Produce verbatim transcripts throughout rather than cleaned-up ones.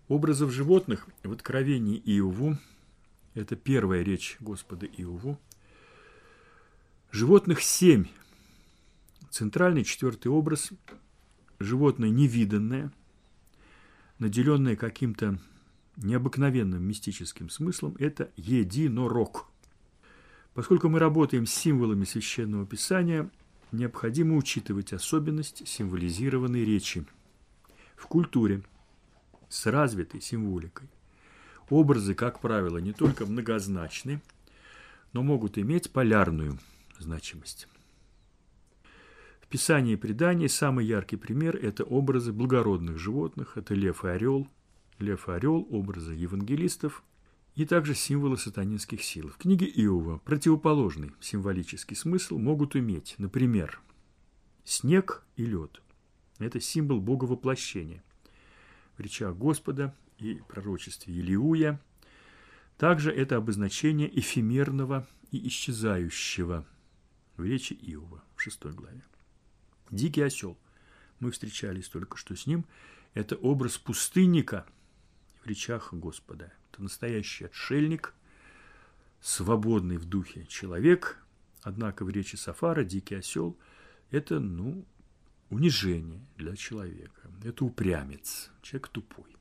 Образов животных в Откровении Иову, это первая речь Господа Иову, животных семь. Центральный четвертый образ – животное невиданное, наделенное каким-то необыкновенным мистическим смыслом – это единорог. Поскольку мы работаем с символами Священного Писания, необходимо учитывать особенность символизированной речи. В культуре с развитой символикой образы, как правило, не только многозначны, но могут иметь полярную значимость. В Писании и предании самый яркий пример – это образы благородных животных, это лев и орел, лев и орел – образы евангелистов и также символы сатанинских сил. В книге Иова противоположный символический смысл могут иметь, например, снег и лед – это символ боговоплощения. В речах Господа и пророчестве Илиуя также это обозначение эфемерного и исчезающего в речи Иова в шестой главе. Дикий осел, мы встречались только что с ним, это образ пустынника в речах Господа. Это настоящий отшельник, свободный в духе человек, однако в речи Сафара дикий осел – это, ну, унижение для человека. Это упрямец, человек тупой.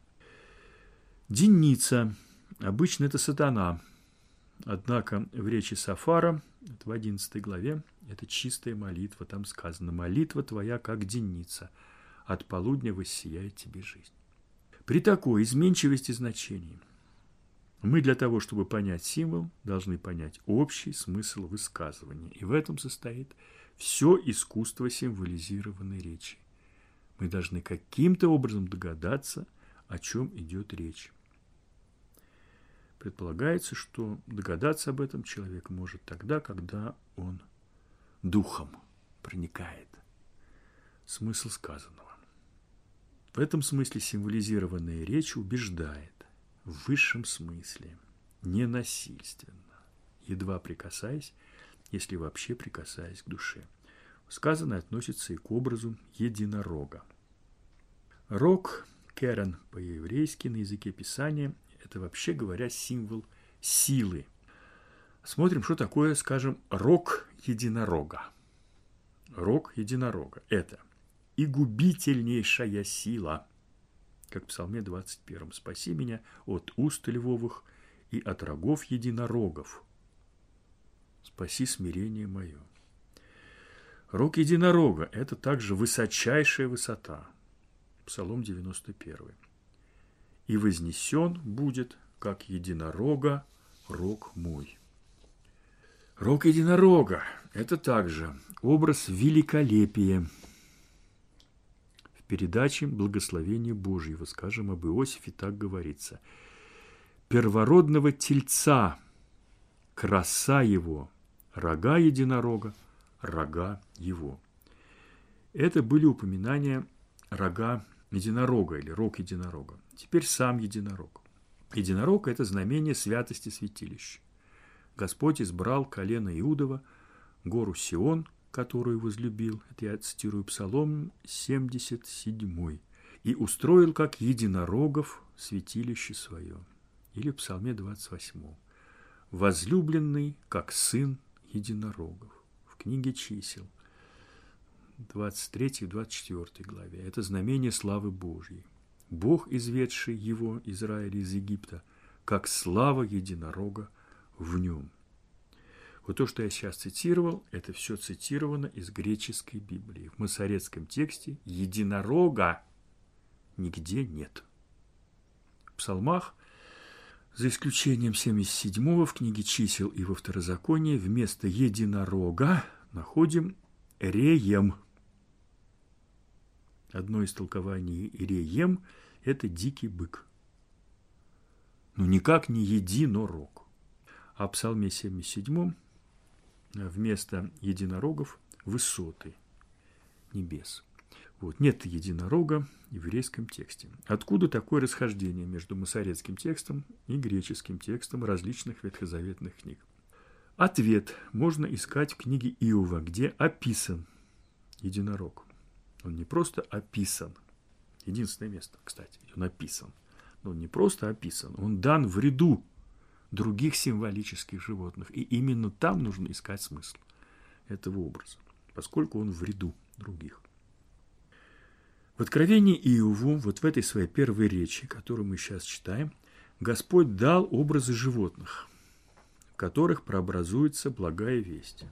Денница. Обычно это сатана. Однако в речи Сафара, это в одиннадцатой главе, это чистая молитва. Там сказано: «Молитва твоя, как денница, от полудня воссияет тебе жизнь». При такой изменчивости значений мы для того, чтобы понять символ, должны понять общий смысл высказывания. И в этом состоит все искусство символизированной речи. Мы должны каким-то образом догадаться, о чем идет речь. Предполагается, что догадаться об этом человек может тогда, когда он духом проникает в смысл сказанного. В этом смысле символизированная речь убеждает в высшем смысле, ненасильственно, едва прикасаясь, если вообще прикасаясь к душе. Сказанное относится и к образу единорога. Рог, керен по-еврейски на языке Писания, это, вообще говоря, символ силы. Смотрим, что такое, скажем, рог единорога. Рог единорога – это и губительнейшая сила, как в Псалме двадцать первом. «Спаси меня от уст львовых и от рогов единорогов. Спаси смирение мое». Рог единорога – это также высочайшая высота. Псалом девяносто первый. «И вознесен будет, как единорога, рог мой». Рог единорога – это также образ великолепия. В передаче «Благословение Божьего», скажем, об Иосифе так говорится: «Первородного тельца, краса его, рога единорога, рога его». Это были упоминания рога единорога или рог единорога. Теперь сам единорог. Единорог – это знамение святости святилища. Господь избрал колено Иудова, гору Сион, которую возлюбил, это я цитирую Псалом семьдесят седьмой, и устроил как единорогов святилище свое. Или в Псалме двадцать восьмом. Возлюбленный, как сын единорогов. В книге чисел, двадцать третьей двадцать четвёртой главе. Это знамение славы Божьей. Бог, изведший его, Израиля, из Египта, как слава единорога в нем. Вот то, что я сейчас цитировал, это все цитировано из греческой Библии. В масоретском тексте единорога нигде нет. В псалмах, за исключением семьдесят седьмого, в книге чисел и во второзаконии, вместо единорога находим реем. Одно из толкований реем – это дикий бык. Но никак не единорог. А в Псалме семьдесят седьмом вместо единорогов – высоты небес. Вот. Нет единорога в еврейском тексте. Откуда такое расхождение между масоретским текстом и греческим текстом различных ветхозаветных книг? Ответ можно искать в книге Иова, где описан единорог. Он не просто описан. Единственное место, кстати, он описан. Он не просто описан, он дан в ряду других символических животных. И именно там нужно искать смысл этого образа, поскольку он в ряду других. В Откровении Иову, вот в этой своей первой речи, которую мы сейчас читаем, Господь дал образы животных, в которых прообразуется благая весть.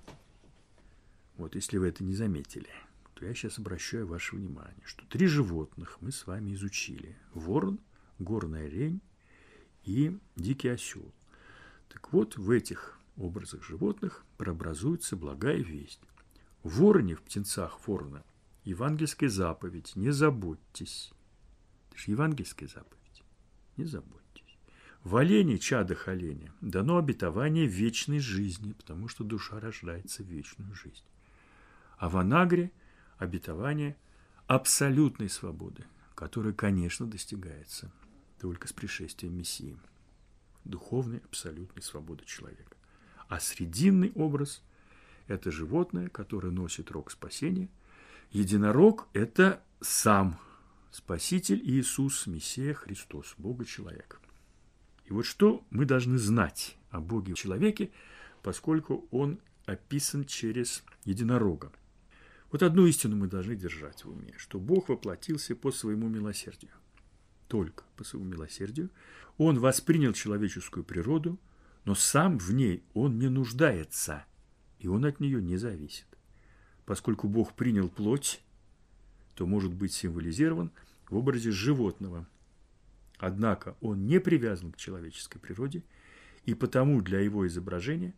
Вот если вы это не заметили, то я сейчас обращаю ваше внимание, что три животных мы с вами изучили. Ворон, горная лень и дикий осел. Так вот, в этих образах животных прообразуется благая весть. В вороне, в птенцах ворона, евангельская заповедь «Не заботьтесь». Это же евангельская заповедь. Не заботьтесь. В олене, чадах оленя, дано обетование вечной жизни, потому что душа рождается в вечную жизнь. А в анагре обетование абсолютной свободы, которая, конечно, достигается только с пришествием Мессии. Духовной абсолютной свободы человека. А срединный образ – это животное, которое носит рог спасения. Единорог – это сам Спаситель Иисус, Мессия Христос, Бога-человек. И вот что мы должны знать о Боге-человеке, поскольку он описан через единорога. Вот одну истину мы должны держать в уме, что Бог воплотился по своему милосердию. Только по своему милосердию. Он воспринял человеческую природу, но сам в ней он не нуждается, и он от нее не зависит. Поскольку Бог принял плоть, то может быть символизирован в образе животного. Однако он не привязан к человеческой природе, и потому для его изображения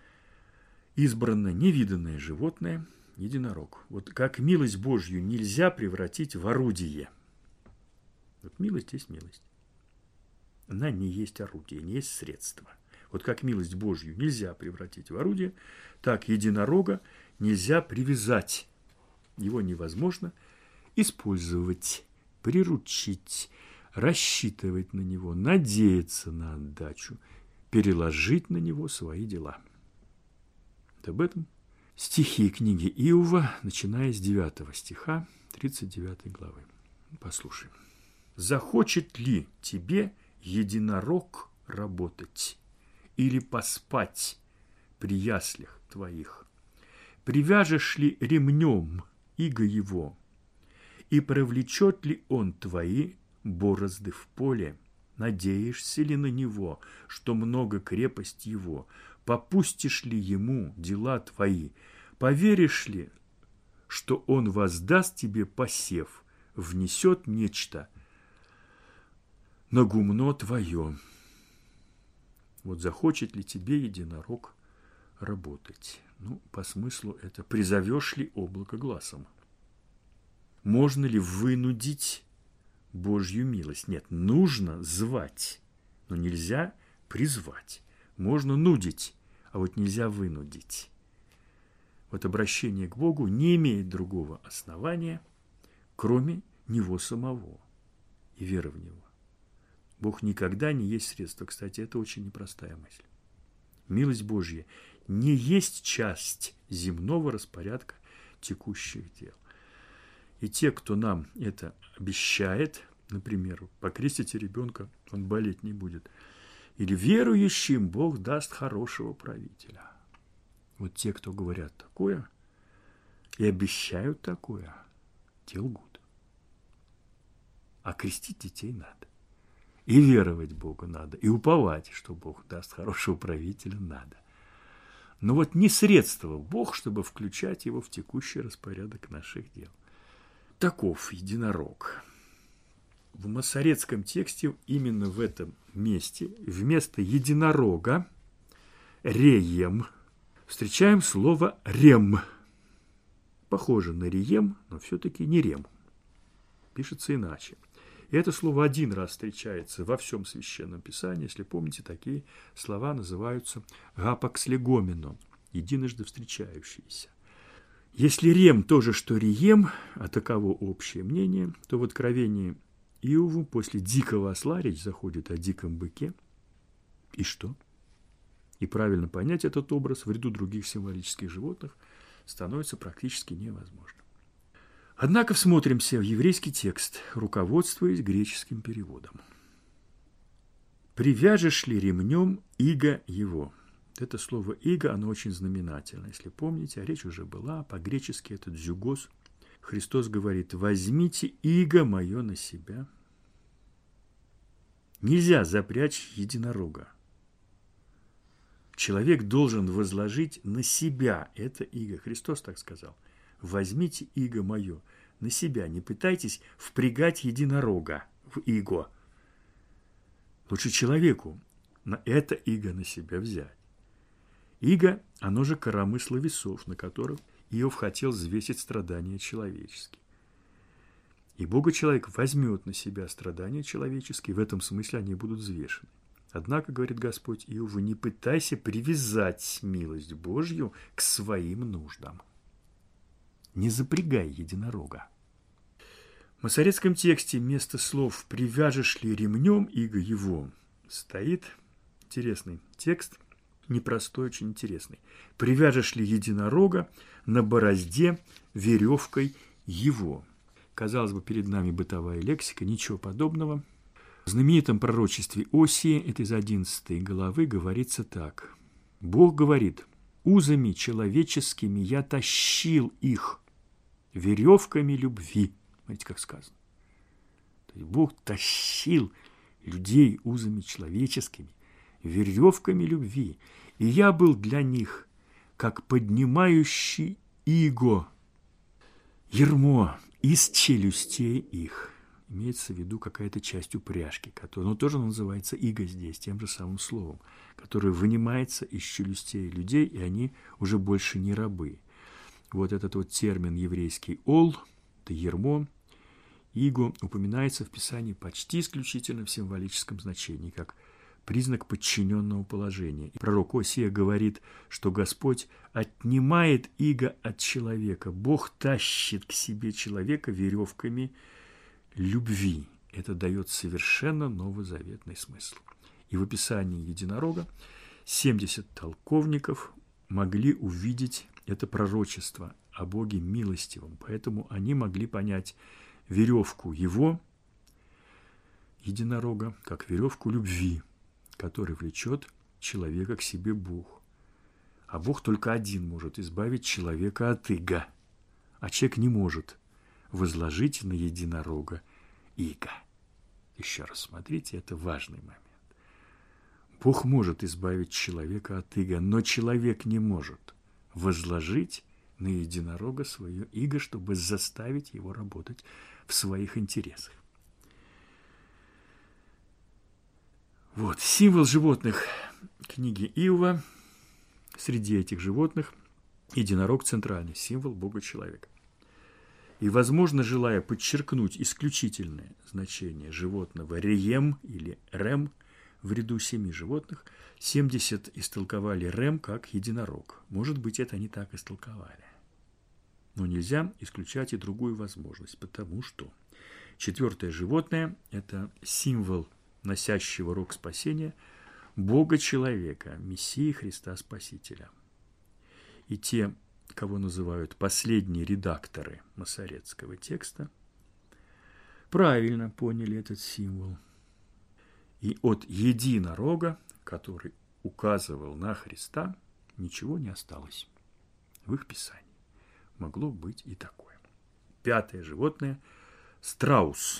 избрано невиданное животное – единорог. Вот как милость Божью нельзя превратить в орудие. Вот милость есть милость. Она не есть орудие, не есть средство. Вот как милость Божью нельзя превратить в орудие, так единорога нельзя привязать. Его невозможно использовать, приручить, рассчитывать на него, надеяться на отдачу, переложить на него свои дела. Вот об этом стихи книги Иова, начиная с девятого стиха тридцать девятой главы. Послушаем. «Захочет ли тебе единорог работать или поспать при яслях твоих? Привяжешь ли ремнем иго его, и привлечет ли он твои борозды в поле? Надеешься ли на него, что много крепость его? Попустишь ли ему дела твои? Поверишь ли, что он воздаст тебе посев, внесет нечто на гумно твое?» Вот захочет ли тебе единорог работать? Ну, по смыслу это призовешь ли облако глазом? Можно ли вынудить Божью милость? Нет, нужно звать, но нельзя призвать. Можно нудить, а вот нельзя вынудить. Вот обращение к Богу не имеет другого основания, кроме Него самого и веры в Него. Бог никогда не есть средство. Кстати, это очень непростая мысль. Милость Божья не есть часть земного распорядка текущих дел. И те, кто нам это обещает, например, покрестите ребенка, он болеть не будет, или верующим Бог даст хорошего правителя. Вот те, кто говорят такое и обещают такое, те лгут. А крестить детей надо. И веровать Богу надо, и уповать, что Бог даст хорошего правителя, надо. Но вот не средство Бог, чтобы включать его в текущий распорядок наших дел. Таков единорог. В масорецком тексте именно в этом месте вместо единорога реем встречаем слово рем. Похоже на рием, но все-таки не рем. Пишется иначе. И это слово один раз встречается во всем Священном Писании. Если помните, такие слова называются гапакслегомено, единожды встречающиеся. Если рем то же, что рием, а таково общее мнение, то в Откровении Иову после дикого осла речь заходит о диком быке. И что? И правильно понять этот образ в ряду других символических животных становится практически невозможно. Однако всмотримся в еврейский текст, руководствуясь греческим переводом. «Привяжешь ли ремнем иго его?» Это слово «иго», оно очень знаменательно. Если помните, а речь уже была, по-гречески это «дзюгос». Христос говорит: «Возьмите иго мое на себя». Нельзя запрячь единорога. Человек должен возложить на себя это иго. Христос так сказал: «Возьмите иго мое на себя». Не пытайтесь впрягать единорога в иго. Лучше человеку на это иго на себя взять. Иго, оно же коромысло весов, на которых Иов хотел взвесить страдания человеческие. И Бога-человек возьмет на себя страдания человеческие, в этом смысле они будут взвешены. Однако, говорит Господь Иову, не пытайся привязать милость Божью к своим нуждам. Не запрягай единорога. В масоретском тексте вместо слов «привяжешь ли ремнем иго его» стоит интересный текст, непростой, очень интересный. «Привяжешь ли единорога на борозде веревкой его». Казалось бы, перед нами бытовая лексика, ничего подобного. В знаменитом пророчестве Осии, это из одиннадцатой главы, говорится так. Бог говорит: «Узами человеческими я тащил их, веревками любви». Смотрите, как сказано. То есть Бог тащил людей узами человеческими, веревками любви. И я был для них, как поднимающий иго, ярмо из челюстей их. Имеется в виду какая-то часть упряжки, которая, но тоже называется иго здесь, тем же самым словом, которая вынимается из челюстей людей, и они уже больше не рабы. Вот этот вот термин еврейский «ол», это ярмо, иго, упоминается в Писании почти исключительно в символическом значении, как признак подчиненного положения. И пророк Осия говорит, что Господь отнимает иго от человека. Бог тащит к себе человека веревками любви. Это дает совершенно новозаветный смысл. И в описании единорога семьдесят толковников могли увидеть это пророчество о Боге милостивом. Поэтому они могли понять веревку его, единорога, как веревку любви, который влечет человека к себе Бог. А Бог только один может избавить человека от иго. А человек не может возложить на единорога иго. Еще раз смотрите, это важный момент. Бог может избавить человека от иго, но человек не может возложить на единорога свое иго, чтобы заставить его работать в своих интересах. Вот, символ животных книги Иова. Среди этих животных единорог – центральный символ Бога-человека. И, возможно, желая подчеркнуть исключительное значение животного реем или рем в ряду семи животных, семьдесят истолковали рем как единорог. Может быть, это они так истолковали. Но нельзя исключать и другую возможность, потому что четвертое животное – это символ носящего рог спасения Бога-человека, Мессии Христа Спасителя. И те, кого называют последние редакторы масоретского текста, правильно поняли этот символ. И от единорога, который указывал на Христа, ничего не осталось в их писании. Могло быть и такое. Пятое животное – страус.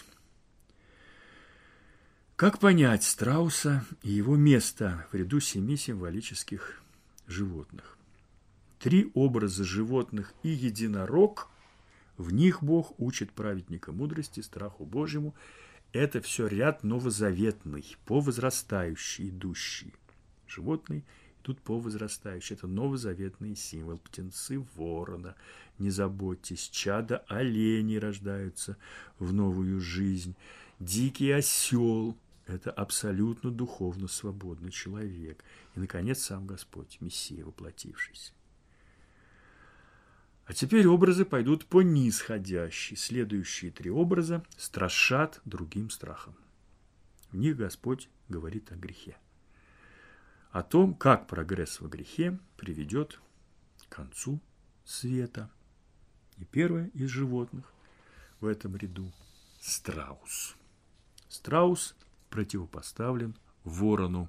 Как понять страуса и его место в ряду семи символических животных? Три образа животных и единорог, в них Бог учит праведника мудрости, страху Божьему. Это все ряд новозаветный, по возрастающей идущий. Животные идут по возрастающей. Это новозаветный символ. Птенцы ворона, не заботьтесь, чада оленей рождаются в новую жизнь. Дикий осел – это абсолютно духовно свободный человек. И, наконец, сам Господь, Мессия воплотившийся. А теперь образы пойдут по нисходящей. Следующие три образа страшат другим страхом. В них Господь говорит о грехе. О том, как прогресс во грехе приведет к концу света. И первое из животных в этом ряду – страус. Страус противопоставлен ворону.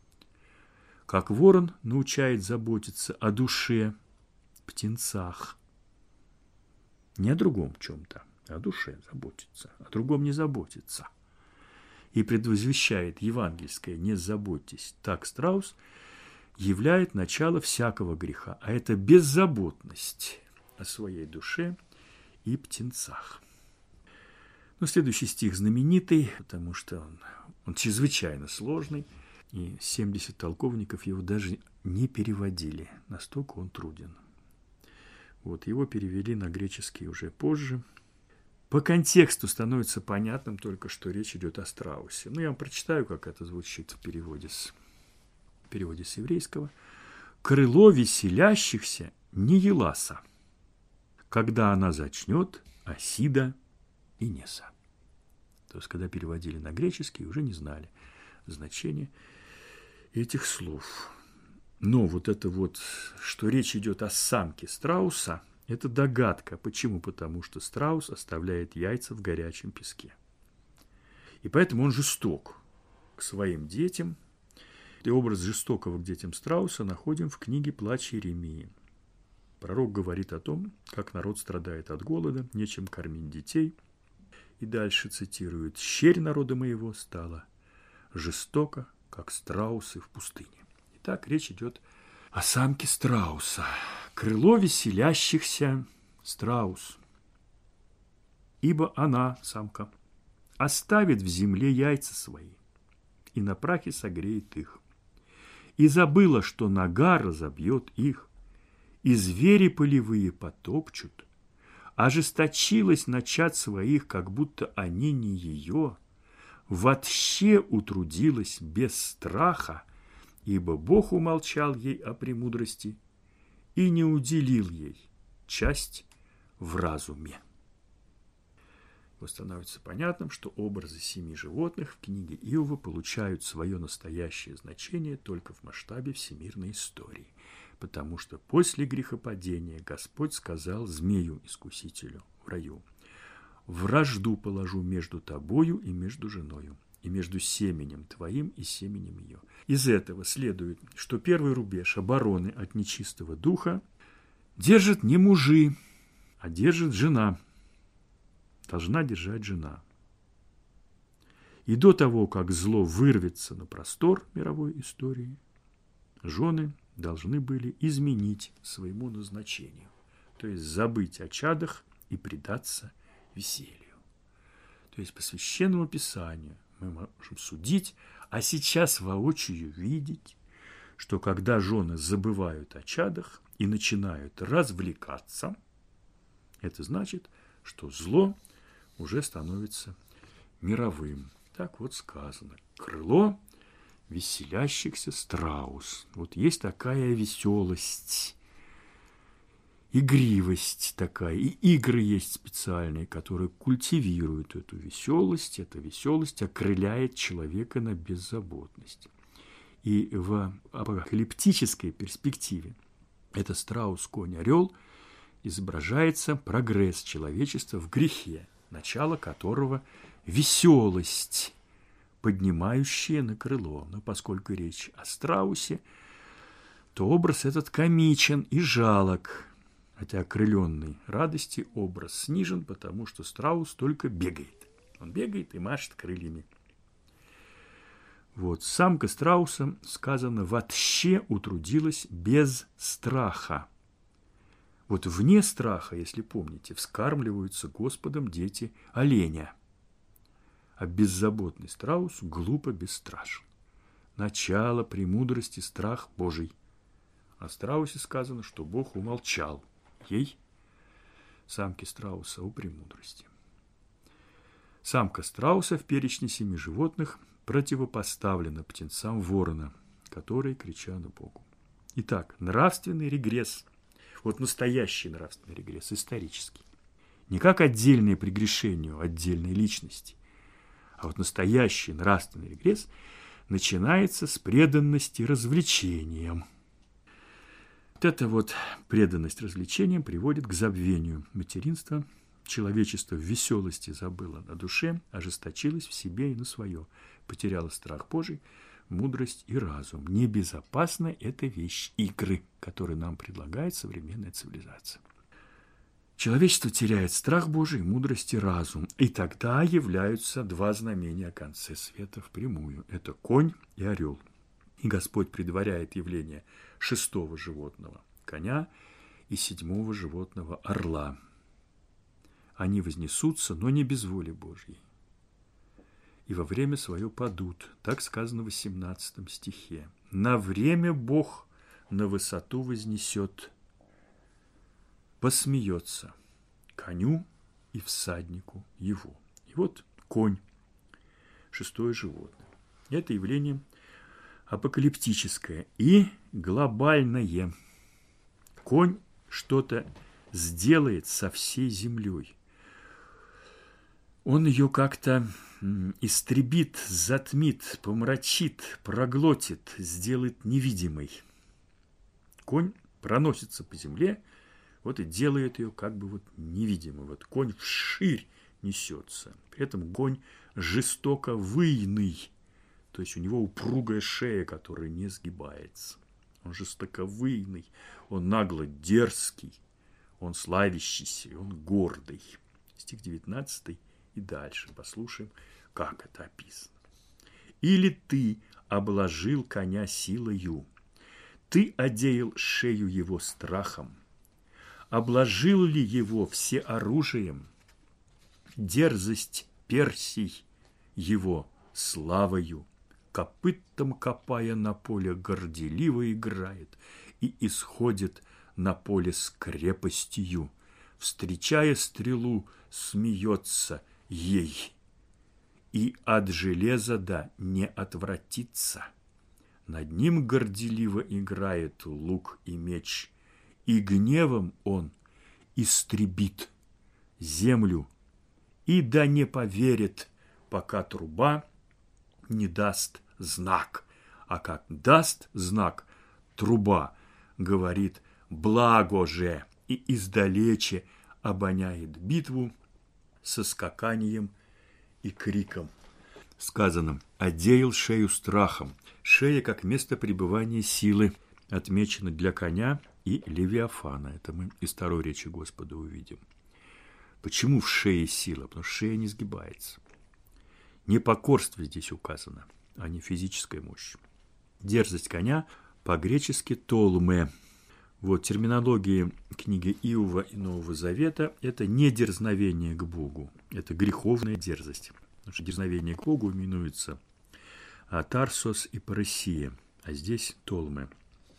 Как ворон научает заботиться о душе, птенцах. Не о другом чем-то, а о душе заботиться, о другом не заботиться. И предвозвещает евангельское «не заботьтесь». Так страус являет начало всякого греха, а это беззаботность о своей душе и птенцах. Но следующий стих знаменитый, потому что он, он чрезвычайно сложный, и семьдесят толковников его даже не переводили, настолько он труден. Вот, его перевели на греческий уже позже. По контексту становится понятным только, что речь идет о страусе. Ну, я вам прочитаю, как это звучит в переводе с, в переводе с еврейского. «Крыло веселящихся не Еласа, когда она зачнет Асида и Неса». То есть, когда переводили на греческий, уже не знали значения этих слов. Но вот это вот, что речь идет о самке страуса, это догадка. Почему? Потому что страус оставляет яйца в горячем песке. И поэтому он жесток к своим детям. И образ жестокого к детям страуса находим в книге «Плач Иеремии». Пророк говорит о том, как народ страдает от голода, нечем кормить детей. И дальше цитирует: «Щерь народа моего стала жестоко, как страусы в пустыне». Итак, речь идет о самке страуса. Крыло веселящихся страус. Ибо она, самка, оставит в земле яйца свои, и на прахе согреет их. И забыла, что нога разобьет их, и звери полевые потопчут. Ожесточилась на чад своих, как будто они не ее. Вообще утрудилась без страха, ибо Бог умолчал ей о премудрости и не уделил ей часть в разуме. Вот становится понятным, что образы семи животных в книге Иова получают свое настоящее значение только в масштабе всемирной истории, потому что после грехопадения Господь сказал змею-искусителю в раю: «Вражду положу между тобою и между женою, и между семенем твоим и семенем ее». Из этого следует, что первый рубеж обороны от нечистого духа держит не мужи, а держит жена. Должна держать жена. И до того, как зло вырвется на простор мировой истории, жены должны были изменить своему назначению, то есть забыть о чадах и предаться веселью. То есть по Священному Писанию мы можем судить, а сейчас воочию видеть, что когда жены забывают о чадах и начинают развлекаться, это значит, что зло уже становится мировым. Так вот сказано: крыло веселящихся страус. Вот есть такая веселость, игривость такая, и игры есть специальные, которые культивируют эту веселость. Эта веселость окрыляет человека на беззаботность. И в апокалиптической перспективе это страус, конь, орел изображается прогресс человечества в грехе, начало которого веселость, поднимающая на крыло. Но поскольку речь о страусе, то образ этот комичен и жалок. Хотя окрыленный радости образ снижен, потому что страус только бегает. Он бегает и машет крыльями. Вот, самка страуса, сказано, вообще утрудилась без страха. Вот вне страха, если помните, вскармливаются Господом дети оленя. А беззаботный страус глупо бесстрашен. Начало премудрости страх Божий. О страусе сказано, что Бог умолчал ей, самке страуса, о премудрости. Самка страуса в перечне семи животных противопоставлена птенцам ворона, которые кричат Богу. Итак, нравственный регресс, вот настоящий нравственный регресс, исторический, не как отдельное прегрешение отдельной личности, а вот настоящий нравственный регресс начинается с преданности развлечениям. Вот эта вот преданность развлечениям приводит к забвению материнства. Человечество в веселости забыло на душе, ожесточилось в себе и на свое, потеряло страх Божий, мудрость и разум. Небезопасна эта вещь игры, которую нам предлагает современная цивилизация. Человечество теряет страх Божий, мудрость и разум. И тогда являются два знамения о конце света впрямую. Это конь и орел. И Господь предваряет явление шестого животного – коня и седьмого животного – орла. Они вознесутся, но не без воли Божьей. И во время свое падут. Так сказано в восемнадцатом стихе. На время Бог на высоту вознесет, посмеется коню и всаднику его. И вот конь, шестое животное. Это явление апокалиптическое и глобальное. Конь что-то сделает со всей землей. Он ее как-то истребит, затмит, помрачит, проглотит, сделает невидимой. Конь проносится по земле, вот и делает ее как бы вот невидимой. Вот конь вширь несется. При этом конь жестоко выйный. То есть у него упругая шея, которая не сгибается. Он жестоковыйный, он нагло дерзкий, он славящийся, он гордый. Стих девятнадцатый и дальше. Послушаем, как это описано. «Или ты обложил коня силою, ты одеял шею его страхом, обложил ли его всеоружием, дерзость персий его славою, копытом копая на поле горделиво играет и исходит на поле с крепостью, встречая стрелу, смеется ей, и от железа да не отвратится. Над ним горделиво играет лук и меч, и гневом он истребит землю, и да не поверит, пока труба не даст знак. А как даст знак труба, говорит благо же, и издалече обоняет битву со скаканием и криком. Сказано, одеял шею страхом. Шея как место пребывания силы отмечена для коня и Левиафана. Это мы из второй речи Господа увидим. Почему в шее сила? Потому что шея не сгибается. Непокорство здесь указано, а не физическая мощь. Дерзость коня по-гречески толме. Вот терминология книги Иова и Нового Завета – это не дерзновение к Богу, это греховная дерзость. Потому что дерзновение к Богу именуется Тарсос и Парасия, а здесь толме.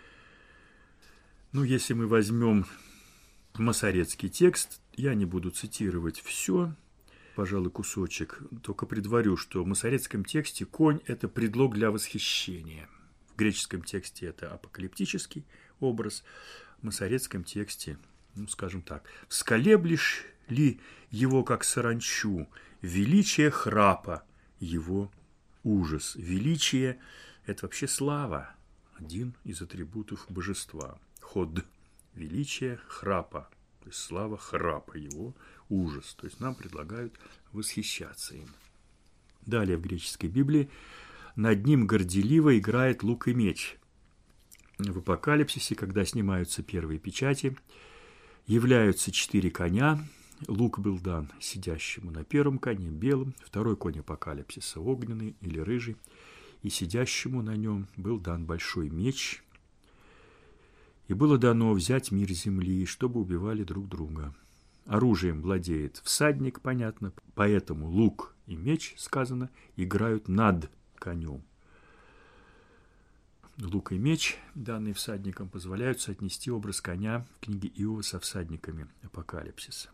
Ну, если мы возьмем масоретский текст, я не буду цитировать все, пожалуй, кусочек, только предварю, что в масоретском тексте конь – это предлог для восхищения. В греческом тексте это апокалиптический образ, в масоретском тексте, ну, скажем так, «Всколеблешь ли его, как саранчу, величие храпа, его ужас». Величие – это вообще слава, один из атрибутов божества. Ход – величие храпа, то есть слава храпа, его ужас. То есть нам предлагают восхищаться им. Далее в греческой Библии над ним горделиво играет лук и меч. В Апокалипсисе, когда снимаются первые печати, являются четыре коня. Лук был дан сидящему на первом коне, белым, второй конь Апокалипсиса, огненный или рыжий, и сидящему на нем был дан большой меч, и было дано взять мир земли, чтобы убивали друг друга. Оружием владеет всадник, понятно, поэтому лук и меч, сказано, играют над конем. Лук и меч, данные всадникам, позволяют соотнести образ коня в книге Иова со всадниками Апокалипсиса.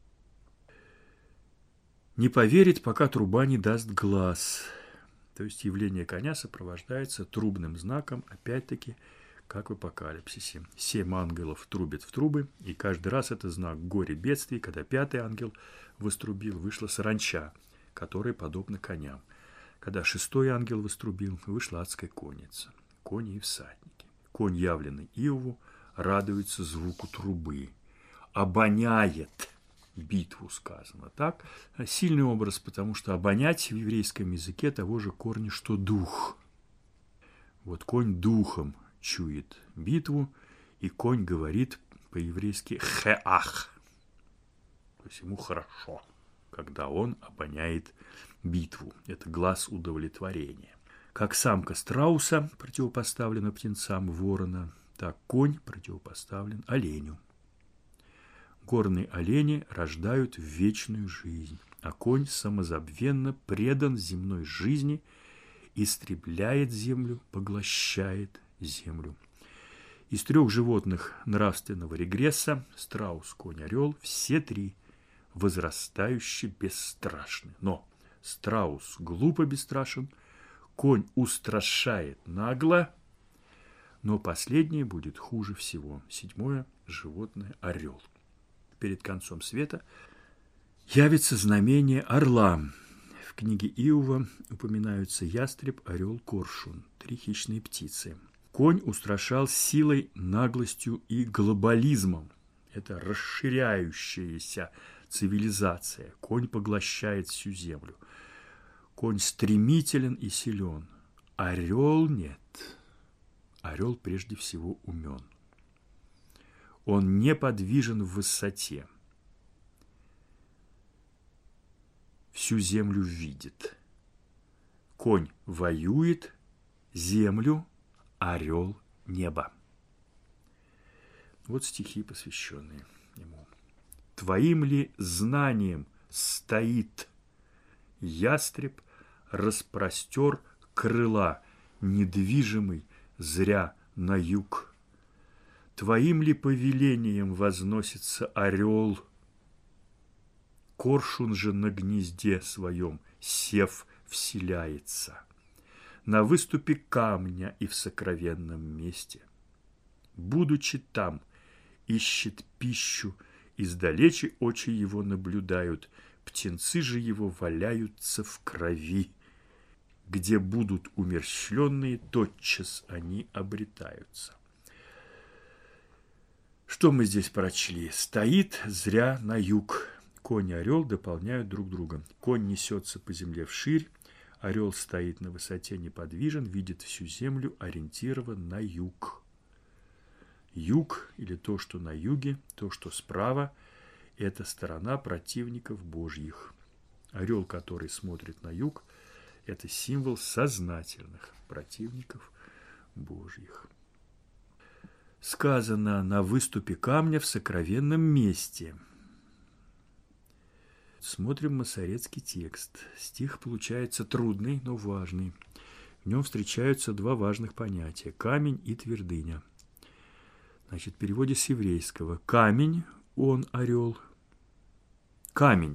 Не поверит, пока труба не даст глас. То есть явление коня сопровождается трубным знаком, опять-таки, как в Апокалипсисе. Семь ангелов трубят в трубы, и каждый раз это знак горе бедствий. Когда пятый ангел вострубил, вышла саранча, которая подобна коням. Когда шестой ангел вострубил, вышла адская конница. Кони и всадники. Конь, явленный Иову, радуется звуку трубы. Обоняет битву, сказано так. Сильный образ, потому что обонять в еврейском языке того же корня, что дух. Вот конь духом чует битву, и конь говорит по-еврейски «хеах». То есть ему хорошо, когда он обоняет битву. Это глаз удовлетворения. Как самка страуса противопоставлена птенцам ворона, так конь противопоставлен оленю. Горные олени рождают вечную жизнь, а конь самозабвенно предан земной жизни, истребляет землю, поглощает землю. Из трех животных нравственного регресса – страус, конь, орел – все три возрастающе бесстрашны. Но страус глупо бесстрашен, конь устрашает нагло, но последнее будет хуже всего. Седьмое животное – орел. Перед концом света явится знамение орла. В книге Иова упоминаются ястреб, орел, коршун, три хищные птицы. Конь устрашал силой, наглостью и глобализмом. Это расширяющаяся цивилизация. Конь поглощает всю землю. Конь стремителен и силен. Орел нет. Орел прежде всего умен. Он неподвижен в высоте. Всю землю видит. Конь воюет, землю, орел – небо. Вот стихи, посвященные ему. Твоим ли знанием стоит ястреб, распростер крыла, недвижимый, зря на юг? Твоим ли повелением возносится орел? Коршун же на гнезде своем, сев, вселяется. На выступе камня и в сокровенном месте. Будучи там, ищет пищу, издалече очи его наблюдают, птенцы же его валяются в крови. Где будут умерщвленные, тотчас они обретаются. Что мы здесь прочли? Стоит зря на юг. Конь и орел дополняют друг друга. Конь несется по земле вширь, орел стоит на высоте неподвижен, видит всю землю, ориентирован на юг. Юг, или то, что на юге, то, что справа, это сторона противников Божьих. Орел, который смотрит на юг, это символ сознательных противников Божьих. Сказано на выступе камня в сокровенном месте. Смотрим масорецкий текст. Стих получается трудный, но важный. В нем встречаются два важных понятия – камень и твердыня. Значит, в переводе с еврейского – камень, он орел. Камень,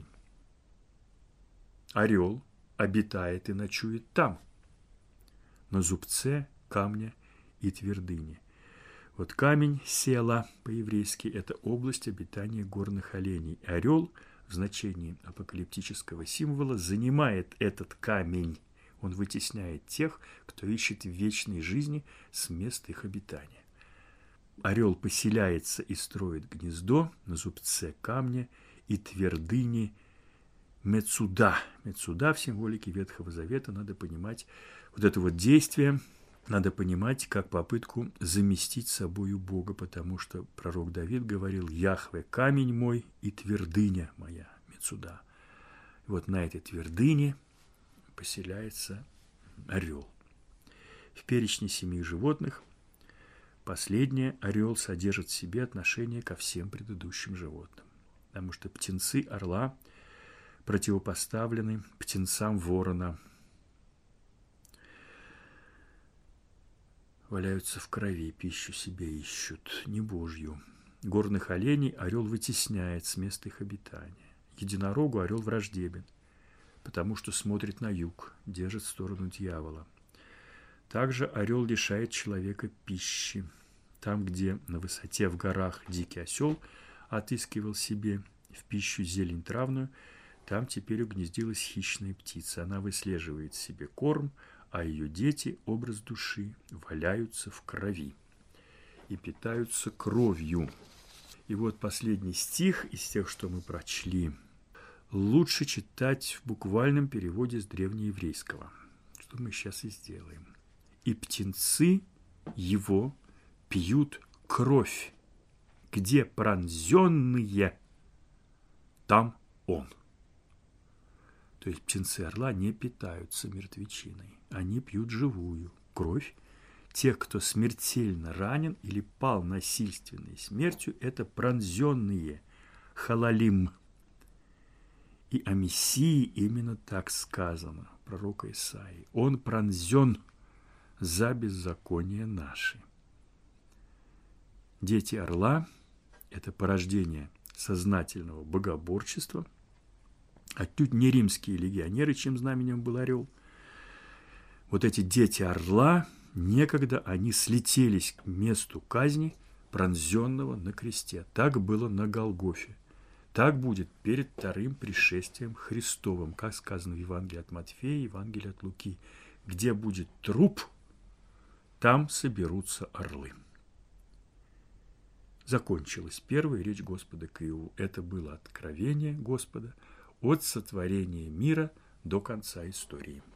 орел, обитает и ночует там, на зубце камня и твердыни. Вот камень, села по-еврейски – это область обитания горных оленей. Орел – в значении апокалиптического символа занимает этот камень. Он вытесняет тех, кто ищет вечной жизни с места их обитания. Орел поселяется и строит гнездо на зубце камня и твердыни Мецуда. Мецуда в символике Ветхого Завета надо понимать вот это вот действие, надо понимать как попытку заместить собою Бога, потому что пророк Давид говорил: «Яхве – камень мой и твердыня моя, Мецуда». И вот на этой твердыне поселяется орел. В перечне семи животных последнее орел содержит в себе отношение ко всем предыдущим животным, потому что птенцы орла противопоставлены птенцам ворона, валяются в крови, пищу себе ищут, не Божью. Горных оленей орел вытесняет с места их обитания. Единорогу орел враждебен, потому что смотрит на юг, держит в сторону дьявола. Также орел лишает человека пищи. Там, где на высоте в горах дикий осел отыскивал себе в пищу зелень травную, там теперь угнездилась хищная птица. Она выслеживает себе корм, а ее дети, образ души, валяются в крови и питаются кровью. И вот последний стих из тех, что мы прочли, лучше читать в буквальном переводе с древнееврейского, что мы сейчас и сделаем. и птенцы его пьют кровь. Где пронзенные, там он. То есть птенцы орла не питаются мертвечиной, они пьют живую кровь. Тех, кто смертельно ранен или пал насильственной смертью, это пронзенные, халалим. И о Мессии именно так сказано, пророка Исаии. Он пронзен за беззаконие наши. Дети орла – это порождение сознательного богоборчества, отнюдь не римские легионеры, чьим знаменем был орел. Вот эти дети орла, некогда они слетелись к месту казни пронзенного на кресте. Так было на Голгофе. Так будет перед вторым пришествием Христовым, как сказано в Евангелии от Матфея, Евангелии от Луки. Где будет труп, там соберутся орлы. Закончилась первая речь Господа к Иову. Это было откровение Господа от сотворения мира до конца истории.